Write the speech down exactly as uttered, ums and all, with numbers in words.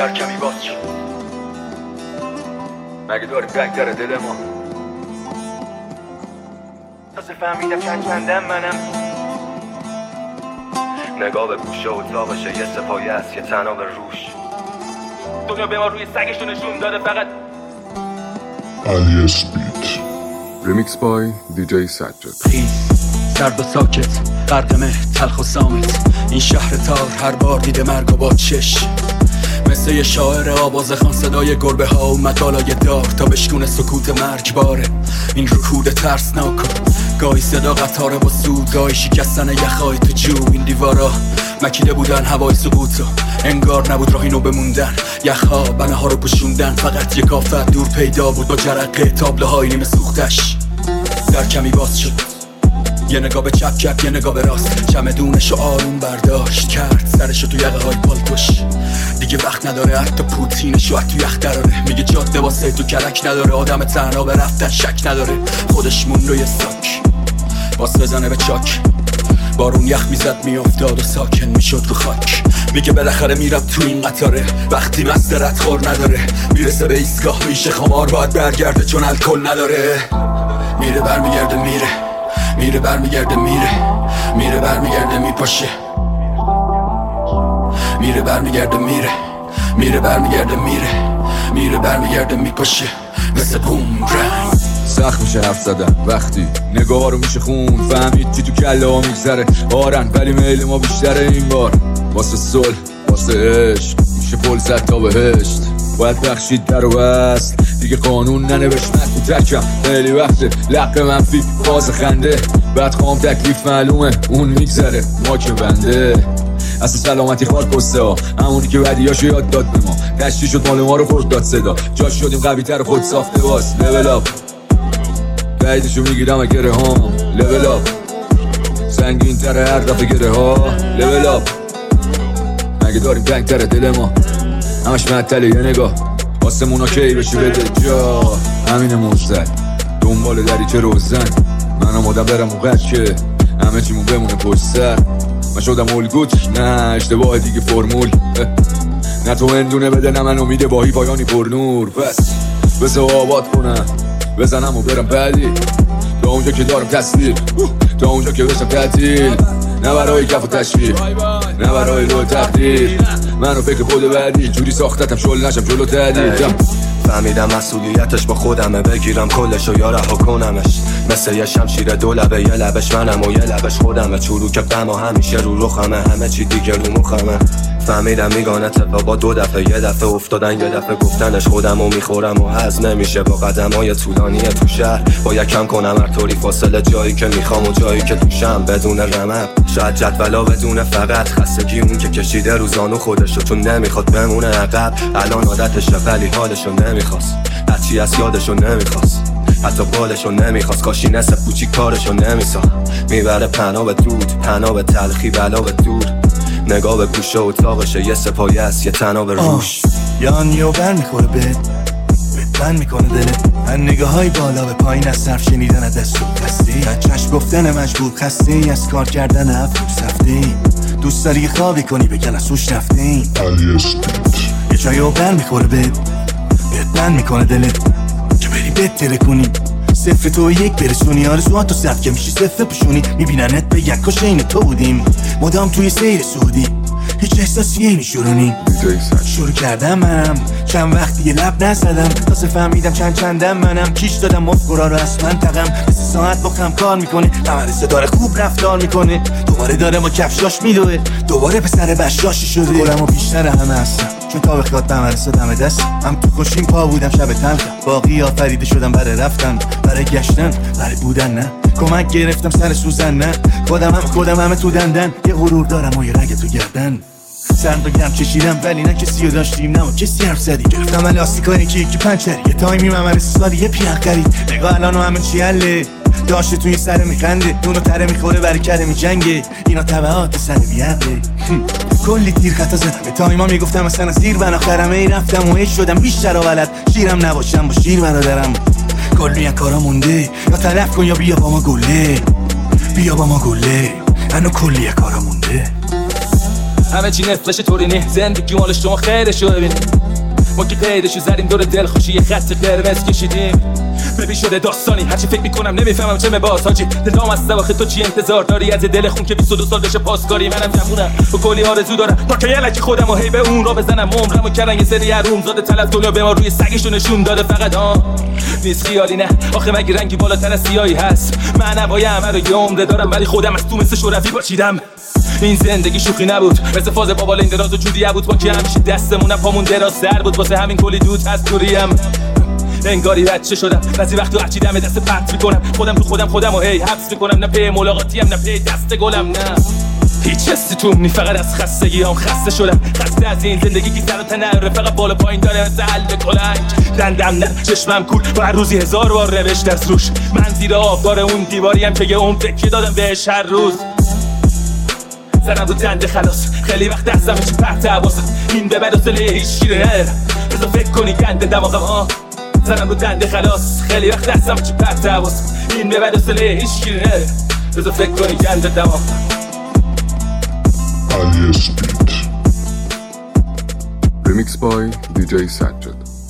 در کمی باز شد. مگه داری بک در دل ما؟ تازه فهمیدم چند چندم منم. نگاه به گوشه اتاقشه یه سپایه است یه تناب روش. دنیا به ما روی سگشو نشون داده فقط. علی اسپیت ریمیکس بای دی جی سجاد. خیز سرد و ساکت غرق مه تلخ و سامت. این شهر تار هر بار دیده مرگ و با چش. مثل یه شاعر آواز خان صدای گربه ها اومد بالای دار تا بشکونه سکوت مرگباره. این رکود ترسناک گاهی صدا قطاره با سود، گاهی شکستن یخهای تو جو. این دیوارا مکیده بودن هوای سقوطا، انگار نبود راهی نو بموندن. یخها بنه ها رو پوشوندن، فقط یک آفت دور پیدا بود با جرقه تابله های نیمه سوختش. در کمی باز شد، یه نگاه به چپ چپ یه نگاه به راست. چمدونشو آروم برداشت کرد، سرشو تو یقه های پالتوش. دیگه وقت نداره حتی پوتینشو تو یخ دراره. میگه جاده واسه تو کرک نداره، آدم تنها به رفتن شک نداره. خودش مون روی ساک باس بزنه به چاک، بارون یخ میزد میافتاد و ساکن میشد رو خاک. میگه بالاخره میرم تو این قطاره، وقتی مسترت خور نداره. میرسه به ایستگاه میشه خمار، باید برگرده چون الکل نداره. میره برمیگرده میره، میره برمیگرده میره، میره برمیگرده میپاشه. میره برمیگرده میره، میره برمیگرده میره، میره برمیگرده میپاشه. مثل بومرنگ سخت میشه حرف زدن وقتی نگاه رو میشه خون. فهمید چی تو کله ها میگذره آرن، ولی میل ما بیشتره این بار. واسه صلح واسه عشق میشه پل زد تا بهشت. باید بخشید در و بست دیگه قانون ننوشت نکو ترکم. خیلی وقته لق منفی باز خنده، بعد خوام تکلیف معلومه اون میگذره ما که بنده. اصلا سلامتی خواد پسته ها، همونی که ودیاشو یاد داد به ما. تشتی شد مال ما رو خورد داد صدا، جاش شدیم قوی تر خود ساخته باز. لول اپ بعیدشو میگیرم گره هام. لول اپ سنگین تر هر دفعه گره ها. لول اپ مگه داریم تنگ تر دل ما، همش معطله یه نگاه. آسمونا کی بشه بده جا، همین موزد دنبال دریچه روزن. من آمادم برم اون که همه چیمون بمونه پشت سر. من شدم الگوت نه اشتباه دیگه فرمول. نه تو هندونه بده نه من امیده باهی پایانی پر نور. پس بسه آباد کنم بزنم و برم بعدی، تا اونجا که دارم تصویر، تا اونجا که بشم تعطیل. نه برای کف و تشویر نه برای لو تقدیر، منو فکر خود بعدی جوری ساختتم شل نشم جلو تعدیل. فهمیدم مسئولیتش با خودمه، بگیرم کلشو یا رها کنمش. مثل یه شمشیر دو لبه، یه لبش منم و یه لبش خودمه. چروک غم و همیشه رو رخمه، همه چی دیگه رو مخمه. فهمیدم میگانه اتفاقا دو دفعه، یه دفعه افتادن یه دفعه گفتنش. خودم و میخورم و هضم نمیشه با قدمای طولانی تو شهر. باید کم کنم هر طوری فاصله، جایی که میخوام و جایی که توشم بدون رمق. شاید جدولا بدون فقط خستگی اون که کشیده روزانو خودشو، چون نمیخواد بمونه عقب. الان عادتشه ولی حالشو نمیخواست، هرچی از یادشو نمیخواست، حتی بالشو نمیخواست. کاشی نصف کوچیک کارشو نمیسا، میبره پناه به دود، پناه به تلخی بلا به دور. نگاه به گوشه اتاقشه یه سپایه است یه تناب روش. یان و بر میخوره به بند میکنه دلت. من نگاه های بالا به پایین از صرف شنیدن دست و دستی. از چشم گفتن مجبور خستی، از کار کردن افروز رفتی. دوست داری خوابی کنی بگن از سوش رفتی. علی اسپیت یه چای و بر میخوره به بند میکنه دلت که بری بهتره کنی. صفر تو یک برسونی آرزوها تو صف که میشی صفر پشونی. میبیننت بگن کاش این تو بودیم، مدام توی سیر سعودی. هیچ احساسیه نیشورونی شروع کردم منم، چند وقتی یه لب نزدم. تازه فهمیدم چند چندم منم. کیش دادم مفکرا رو از منطقم، مثل ساعت با خم کار میکنه. قمرسه داره خوب رفتار میکنه، دوباره داره ما کفشاش میدوه. دوباره پسر بشاشی شده، گلم و بیشتر همه هستم چون تا بخواد قمرسه دم دست. هم تو خوشیم پا بودم شب تلخم، باقی آفریده شدم برای رفتن، برای گشتن، برای بودن. نه کمک گرفتم سر سوزن، نه خودم هم خودم همه تو دندن. یه غرور دارم و یه رگ تو گردن. سرد و گرم چشیدم ولی نه کسی رو داشتیم، نه کسی حرف زدی. گرفتم الاستیکای که یکی پنچری، یه تایمی ممرسی سالی یه پیان خرید. نگاه الان همه چی حله، داشته توی سر میخنده. دونو تره میخوره برای کره میجنگه، اینا طبعات سر بیعقله. کلی تیر خطا زدم به تایما میگفتم اصلا از زیر بنا خرمه ای رفتم و ایش شدم بیشتر و ولد. شیرم نباشم با شیر برادرم، کلی یک کارا مونده. یا تلف کن یا بیا با ما گله، بیا با ما گله. هنو کلی یک کارا مونده. همه چی نفلش طوری نی زندگی مال شما خیرشو ببینید ما که قیدشو زدیم دور دلخوشی یه خط قرمز کشیدیم ببین شده داستانی هرچی فکر میکنم نمیفهمم چه باز حاجی دلام از سواخه تو چی انتظار داری از دل خون که بیست و دو سال بشه پاسکاری منم جوونم با کلی آرزو دارم تا که یلکی خودم و هی به اون را بزنم عمرمو کردن یه سری حروم زاده تلف دنیا به ما روی سگشو نشون داده فقط ها نیست خیالی نه آخه مگه رنگی بالاتر از سیاهی هست من هوای همه رو یه عمره دارم ولی خودم از تو مثل شرفی باشیدم این زندگی شوخی نبود مثل فاز بابا این دراز و جودی بود با که همیشه دستمونم پامون دراز سر بود واسه همین کلی دود هست دوریم انگاری بچه شدم بعضی وقتا هرچی دم دست پرت میکنم خودم تو خودم خودم و هی حبس میکنم نه پی ملاقاتیم نه پی دست گلم نه هیچ حسی توم نی فقط از خستگی هم خسته شدم خسته از این زندگی که سر و تنه فقط بالا پایین داره مثل حل کلنگ دندم نه چشمم کول و هر روزی هزار بار روشت از روش من زیر آبدار اون دیواریم که یه عمر تکیه دادم بهش هر روز زنم رو دنده خلاص خیلی وقت دستم چی پرت حواسم این به بد اصله هیچ شیره ندارم بذار فکر کنی گنده دماغم ها زنم رو دنده خلاص خیلی وقت دستم چی پرت حواسم این به بد اصله هیچ شیره ندارم بذار فکر کنی گنده دماغم Alias Beat. Remix by دی جی Sajjad.